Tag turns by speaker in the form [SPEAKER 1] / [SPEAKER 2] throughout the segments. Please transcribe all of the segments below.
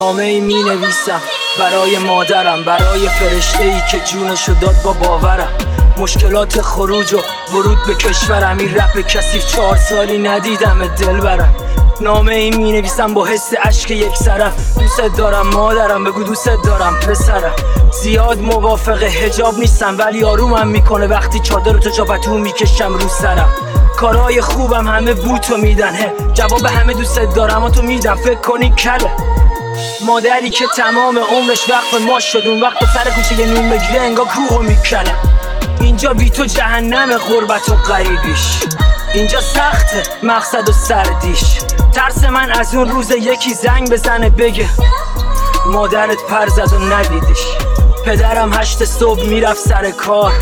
[SPEAKER 1] نامه‌ای می نویسم برای مادرم، برای فرشته‌ای که جونشو داد با باورم. مشکلات خروج و ورود به کشورم، این رپ کثیف 4 سالی ندیدم دلبرم. نامه‌ای می نویسم با حس اشک یک طرف، دوست دارم مادرم، بگو دوست دارم پسرم. زیاد موافق حجاب نیستم ولی آرومم میکنه وقتی چادر تو چاپتو میکشم رو سرم. کارهای خوبم همه بوتو میدن، جواب همه دوست دارم تو میدم، فکر کنی کله. مادری که تمام عمرش وقف ما شد، اون وقت سر کوچه نون بگیره انگار کوهو میکنه. اینجا بی تو جهنم غربت و غریبیش، اینجا سخته مقصد و سردیش. ترس من از اون روز یکی زنگ بزنه بگه مادرت پر زد و ندیدیش. پدرم 8 صبح میرفت سر کار،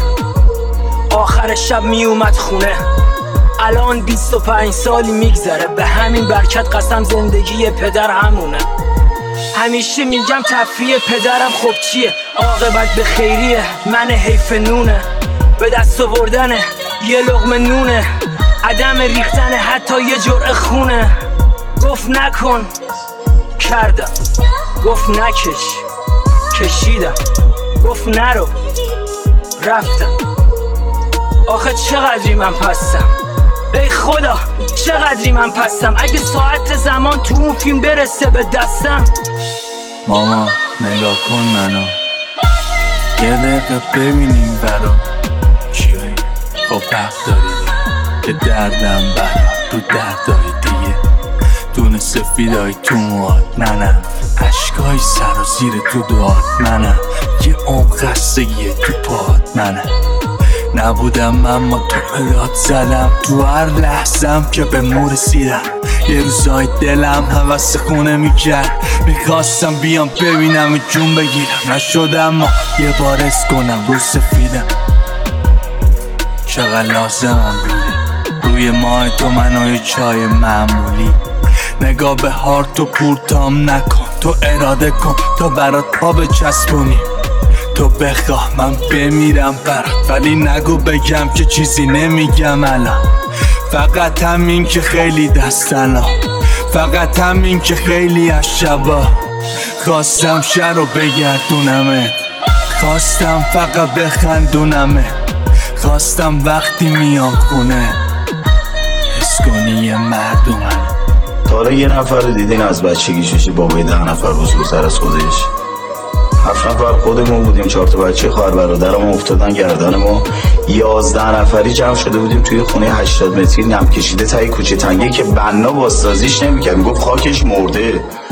[SPEAKER 1] آخر شب میومد خونه. الان 25 سالی میگذره، به همین برکت قسم زندگی پدر همونه. همیشه میگم تفریح پدرم خب چیه، عاقبت به خیریه، من حیف نونه. به دست آوردن یه لقمه نونه، عدم ریختن حتی یه جرعه خونه. گفت نکن کردم، گفت نکش کشیدم، گفت نرو رفتم. آخه چقدری من پستم، ای خدا چقدری من پستم. اگه ساعت زمان تو اون فیلم برسه به دستم.
[SPEAKER 2] ماما نگاه کن منو، یه دقیقه ببینیم برا چیه. خب حق داری که دردم برا رو دردای دیگه. دونه سفیدای تو موات منم، عشقای سر و زیر تو دوات منم، یه عمق خستگی تو پات منم. نبودم اما تو پدات زدم، تو هر لحظم که به مو رسیدم. یه روزای دلم هوس خونه میکرد، میخواستم بیام ببینم جون بگیرم. نشدم اما یه بار اس کنم رو سفیدم. چقدر لازمم بوده روی ماه تو منو یه چای معمولی. نگاه به هارت و پورتام نکن، تو اراده کن تا برات پا بچسبونی. تو بخواه من بمیرم برات، ولی نگو بگم که چیزی نمیگم الان. فقط همین که خیلی دستنا، فقط همین که خیلی از شبا. خواستم شهر رو بگردونمت، خواستم فقط بخندونمت، خواستم وقتی میام خونه حس کنی یه مردمم.
[SPEAKER 3] تا حالا یه نفر رو دیدین از بچگیش بابای 10 نفر بزرگتر از خودش؟ 7 نفر خودمون بودیم، 4 تا بچه خواهر برادرمون افتادن گردن ما. 11 نفری جمع شده بودیم توی خونه 80 متری نم کشیده تای کوچه تنگه که بنا بازسازیش نمیکرد، میگفت خاکش مرده.